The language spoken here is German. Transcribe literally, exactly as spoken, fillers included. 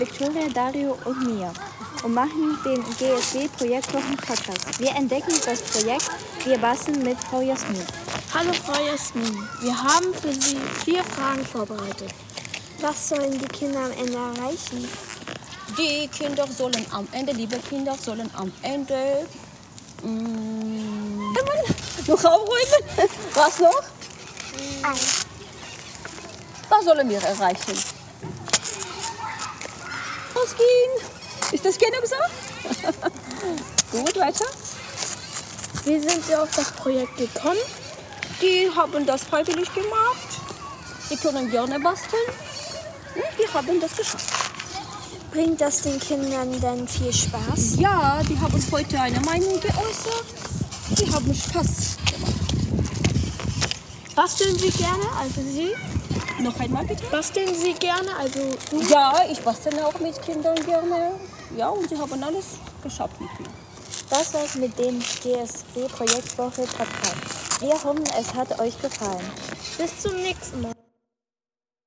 Victoria, Dario und mir und machen den G S B-Projektwochen-Podcast. Wir entdecken das Projekt, wir basteln mit Frau Jasmin. Hallo Frau Jasmin, wir haben für Sie vier Fragen vorbereitet. Was sollen die Kinder am Ende erreichen? Die Kinder sollen am Ende, liebe Kinder, sollen am Ende mm, noch aufräumen. Was noch? Eins. Was sollen wir erreichen? Ausgehen. Ist das genau gesagt? Gut, weiter. Wie sind Sie auf das Projekt gekommen? Die haben das freiwillig gemacht. Die können gerne basteln. Die haben das geschafft. Bringt das den Kindern denn viel Spaß? Ja, die haben heute eine Meinung geäußert. Die haben Spaß gemacht. Basteln Sie gerne, also Sie? Noch einmal bitte. Basteln Sie gerne, also du? Ja, ich bastle auch mit Kindern gerne. Ja, und sie haben alles geschafft mit mir. Das war's mit dem G S B-Projektwoche-Podcast. Wir hoffen, es hat euch gefallen. Bis zum nächsten Mal.